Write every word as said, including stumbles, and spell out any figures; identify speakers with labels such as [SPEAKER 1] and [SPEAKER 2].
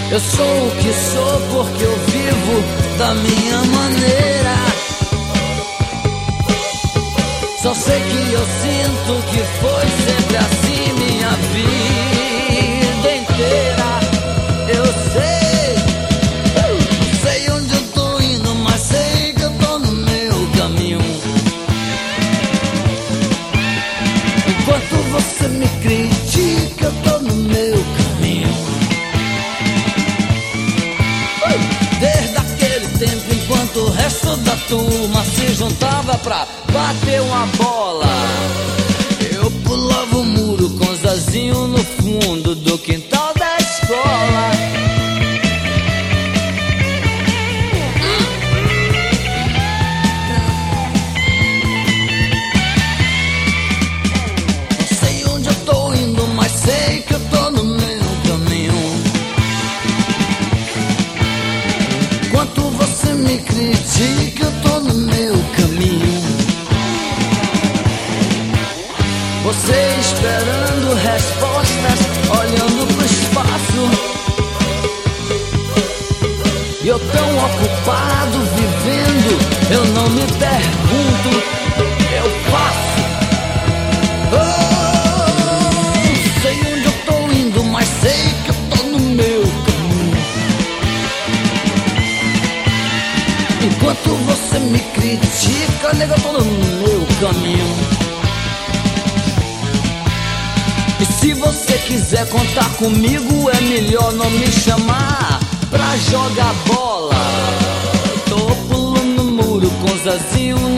[SPEAKER 1] Eu sou o que sou porque eu vivo da minha maneira. Só sei que eu sinto que foi sempre assim minha vida inteira. Eu sei, sei onde eu tô indo, mas sei que eu tô no meu caminho. Enquanto você me critica, eu tô no meu caminho. Desde aquele tempo, enquanto o resto da turma se juntava pra bater uma bola, eu pulava o muro com Zazinho no fundo do quintal da escola. Não sei onde eu tô indo, mas sei que eu tô no meu caminho. Enquanto você me critica, eu tô no meu caminho. Você esperando respostas, olhando pro espaço, e eu tão ocupado vivendo, eu não me pergunto, eu faço. Oh, sei onde eu tô indo, mas sei que eu tô no meu caminho. Enquanto você me critica, nega, eu tô no meu caminho. E se você quiser contar comigo, é melhor não me chamar pra jogar bola. Tô pulando no muro com Zazinho